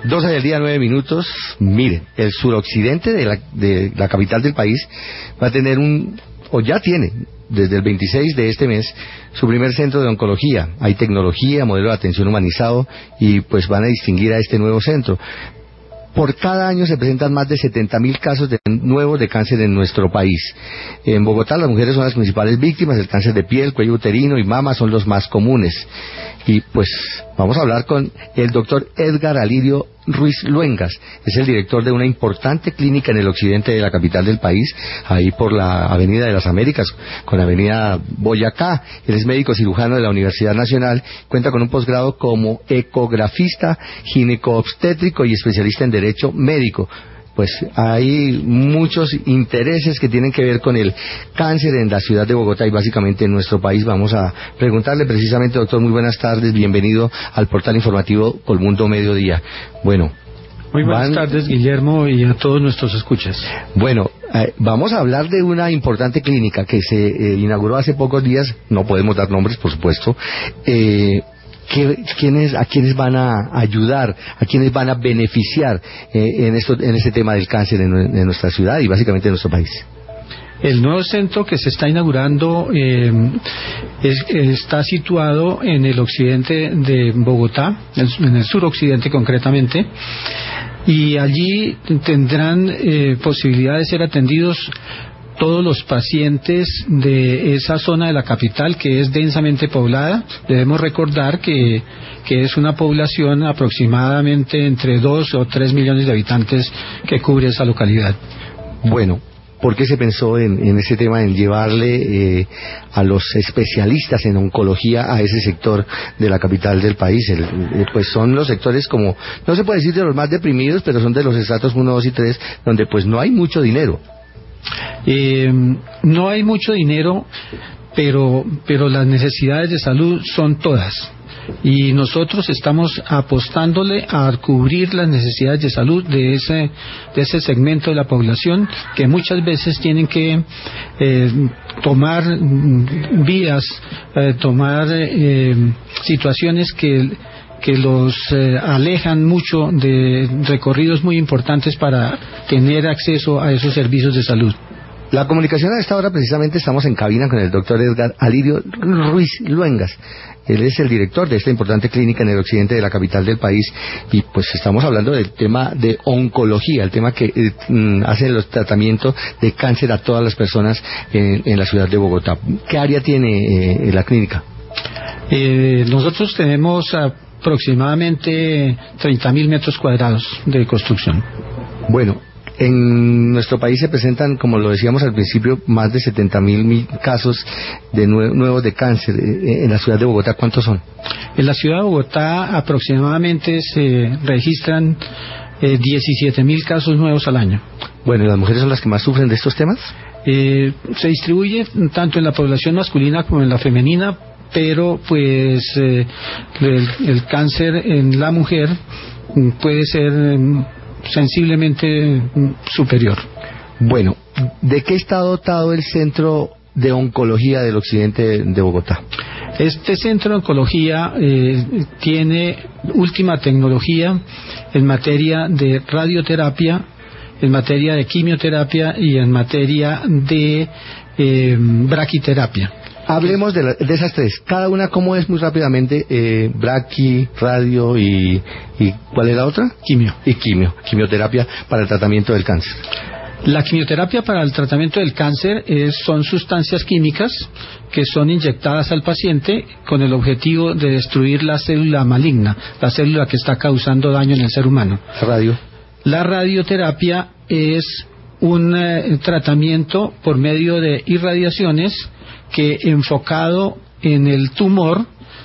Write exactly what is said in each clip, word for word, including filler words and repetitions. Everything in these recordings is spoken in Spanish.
doce del día, nueve minutos. Miren, el suroccidente de la, de la capital del país va a tener un, o ya tiene, desde el veintiséis de este mes, su primer centro de oncología. Hay tecnología, modelo de atención humanizado, y pues van a distinguir a este nuevo centro. Por cada año se presentan más de setenta mil casos de nuevos de cáncer en nuestro país. En Bogotá las mujeres son las principales víctimas, el cáncer de piel, cuello uterino y mama son los más comunes. Y pues vamos a hablar con el doctor Edgar Alirio Ruiz Luengas, es el director de una importante clínica en el occidente de la capital del país, ahí por la Avenida de las Américas, con la Avenida Boyacá. Él es médico cirujano de la Universidad Nacional, cuenta con un posgrado como ecografista, gineco-obstétrico y especialista en Derecho Médico. Pues hay muchos intereses que tienen que ver con el cáncer en la ciudad de Bogotá y básicamente en nuestro país. Vamos a preguntarle precisamente, doctor, muy buenas tardes, bienvenido al portal informativo Colmundo Mediodía. Bueno, muy buenas van... tardes, Guillermo, y a todos nuestros escuchas. Bueno, eh, vamos a hablar de una importante clínica que se eh, inauguró hace pocos días, no podemos dar nombres, por supuesto. Eh, ¿Qué, quiénes, ¿A quiénes van a ayudar, a quiénes van a beneficiar eh, en, esto, en este tema del cáncer en, en nuestra ciudad y básicamente en nuestro país? El nuevo centro que se está inaugurando eh, es, está situado en el occidente de Bogotá, en el suroccidente concretamente, y allí tendrán eh, posibilidad de ser atendidos todos los pacientes de esa zona de la capital que es densamente poblada. Debemos recordar que, que es una población aproximadamente entre dos o tres millones de habitantes que cubre esa localidad. Bueno, ¿por qué se pensó en, en ese tema, en llevarle eh, a los especialistas en oncología a ese sector de la capital del país? El, eh, pues son los sectores como, no se puede decir de los más deprimidos, pero son de los estratos uno, dos y tres, donde pues no hay mucho dinero. Eh, no hay mucho dinero, pero, pero las necesidades de salud son todas. Y nosotros estamos apostándole a cubrir las necesidades de salud de ese, de ese segmento de la población que muchas veces tienen que eh, tomar vías, eh, tomar eh, situaciones que que los eh, alejan mucho de recorridos muy importantes para tener acceso a esos servicios de salud. La comunicación a esta hora, precisamente estamos en cabina con el doctor Edgar Alirio Ruiz Luengas. Él es el director de esta importante clínica en el occidente de la capital del país y pues estamos hablando del tema de oncología, el tema que eh, hace los tratamientos de cáncer a todas las personas en, en la ciudad de Bogotá. ¿Qué área tiene eh, la clínica? Eh, nosotros tenemos a aproximadamente treinta mil metros cuadrados de construcción. Bueno, en nuestro país se presentan, como lo decíamos al principio, más de setenta mil casos de nue nuevos de cáncer. En la ciudad de Bogotá, ¿cuántos son? En la ciudad de Bogotá aproximadamente se registran eh, diecisiete mil casos nuevos al año. Bueno, ¿y las mujeres son las que más sufren de estos temas? Eh, se distribuye tanto en la población masculina como en la femenina, pero pues eh, el, el cáncer en la mujer puede ser eh, sensiblemente superior. Bueno, ¿de qué está dotado el Centro de Oncología del Occidente de, de Bogotá? Este centro de oncología eh, tiene última tecnología en materia de radioterapia, en materia de quimioterapia y en materia de eh, braquiterapia. Hablemos de, la, de esas tres. Cada una, ¿cómo es muy rápidamente? Eh, braqui, radio y, y... ¿cuál es la otra? Quimio. Y quimio. Quimioterapia para el tratamiento del cáncer. La quimioterapia para el tratamiento del cáncer es, son sustancias químicas que son inyectadas al paciente con el objetivo de destruir la célula maligna, la célula que está causando daño en el ser humano. Radio. La radioterapia es un eh, tratamiento por medio de irradiaciones que, enfocado en el tumor,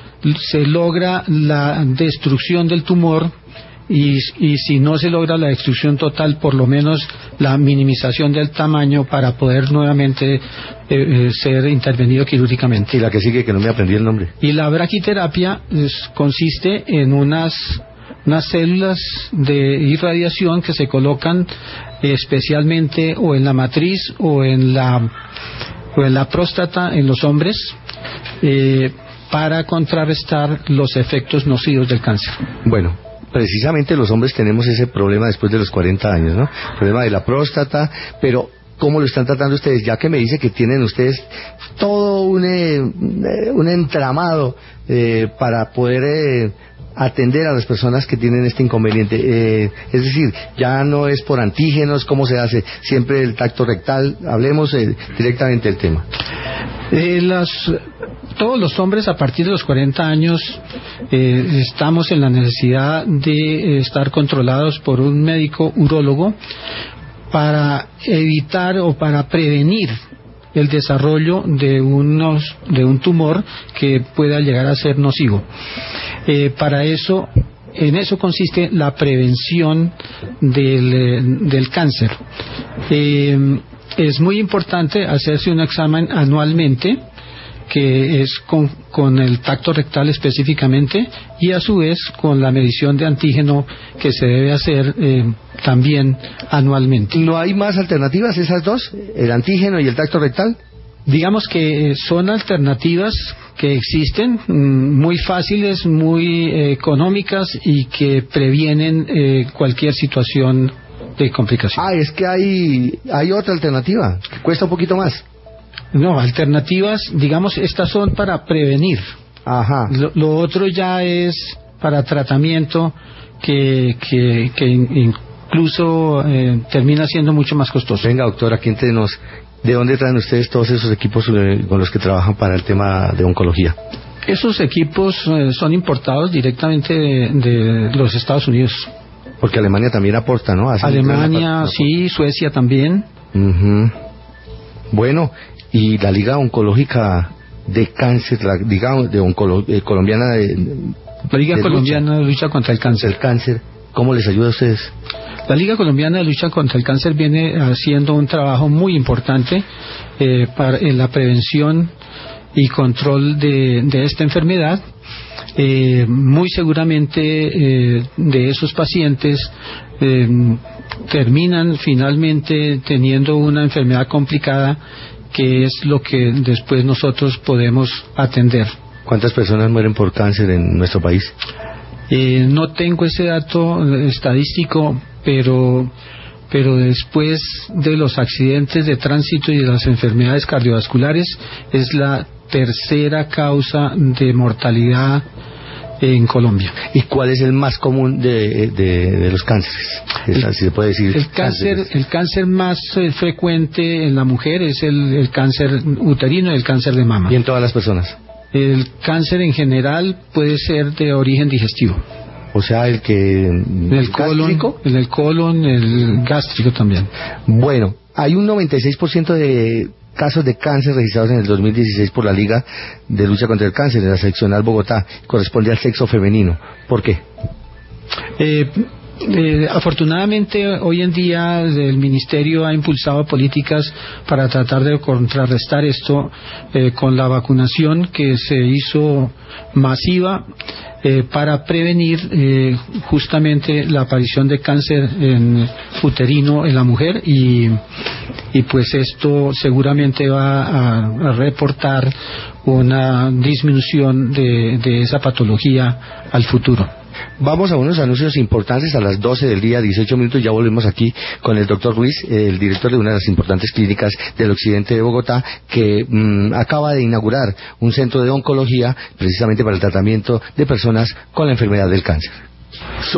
se logra la destrucción del tumor y, y si no se logra la destrucción total, por lo menos la minimización del tamaño para poder nuevamente eh, eh, ser intervenido quirúrgicamente. Y la que sigue, que no me aprendí el nombre. Y la braquiterapia es, consiste en unas unas células de irradiación que se colocan eh, especialmente o en la matriz o en la o en la próstata en los hombres eh, para contrarrestar los efectos nocivos del cáncer. Bueno, precisamente los hombres tenemos ese problema después de los cuarenta años, ¿no? El problema de la próstata, pero ¿cómo lo están tratando ustedes? Ya que me dice que tienen ustedes todo un, eh, un entramado eh, para poder eh, atender a las personas que tienen este inconveniente. Eh, es decir, ya no es por antígenos, ¿cómo se hace? Siempre el tacto rectal. Hablemos eh, directamente del tema. Eh, las, todos los hombres a partir de los cuarenta años eh, estamos en la necesidad de eh, estar controlados por un médico urólogo para evitar o para prevenir el desarrollo de unos de un tumor que pueda llegar a ser nocivo. Eh, para eso, en eso consiste la prevención del, del cáncer. Eh, es muy importante hacerse un examen anualmente, que es con, con el tacto rectal específicamente, y a su vez con la medición de antígeno que se debe hacer eh, también anualmente. ¿No hay más alternativas, esas dos? ¿El antígeno y el tacto rectal? Digamos que son alternativas que existen, muy fáciles, muy eh, económicas y que previenen eh, cualquier situación de complicación. Ah, es que hay, hay otra alternativa, que cuesta un poquito más. No, alternativas, digamos, estas son para prevenir. Ajá. Lo, lo otro ya es para tratamiento que, que, que incluso eh, termina siendo mucho más costoso. Venga, doctor, aquí entre nos, ¿de dónde traen ustedes todos esos equipos eh, con los que trabajan para el tema de oncología? Esos equipos eh, son importados directamente de, de los Estados Unidos. Porque Alemania también aporta, ¿no? Hacen Alemania, sí, Suecia también. Uh-huh. Bueno, y la Liga Oncológica de Cáncer, la Liga de Oncolo eh, Colombiana de, la Liga de Colombiana lucha, de Lucha contra el Cáncer. El cáncer, ¿cómo les ayuda a ustedes? La Liga Colombiana de Lucha contra el Cáncer viene haciendo un trabajo muy importante eh, para, en la prevención y control de, de esta enfermedad. Eh, muy seguramente eh, de esos pacientes eh, terminan finalmente teniendo una enfermedad complicada, que es lo que después nosotros podemos atender. ¿Cuántas personas mueren por cáncer en nuestro país? Eh, no tengo ese dato estadístico, pero pero después de los accidentes de tránsito y de las enfermedades cardiovasculares es la tercera causa de mortalidad en Colombia. ¿Y cuál es el más común de, de, de los cánceres? El, si se puede decir. El cáncer, el cáncer más eh, frecuente en la mujer es el, el cáncer uterino y el cáncer de mama. ¿Y en todas las personas? El cáncer en general puede ser de origen digestivo. O sea, el que... El, el colon, el, el colon, el gástrico también. Bueno, hay un noventa y seis por ciento de casos de cáncer registrados en el dos mil dieciséis por la Liga de Lucha contra el Cáncer en la seccional Bogotá. Corresponde al sexo femenino. ¿Por qué? Eh... Eh, afortunadamente hoy en día el Ministerio ha impulsado políticas para tratar de contrarrestar esto eh, con la vacunación que se hizo masiva eh, para prevenir eh, justamente la aparición de cáncer en uterino en la mujer, y, y pues esto seguramente va a, a reportar una disminución de, de esa patología al futuro. Vamos a unos anuncios importantes a las doce del día, dieciocho minutos. Ya volvemos aquí con el doctor Ruiz, el director de una de las importantes clínicas del occidente de Bogotá, que mmm, acaba de inaugurar un centro de oncología precisamente para el tratamiento de personas con la enfermedad del cáncer.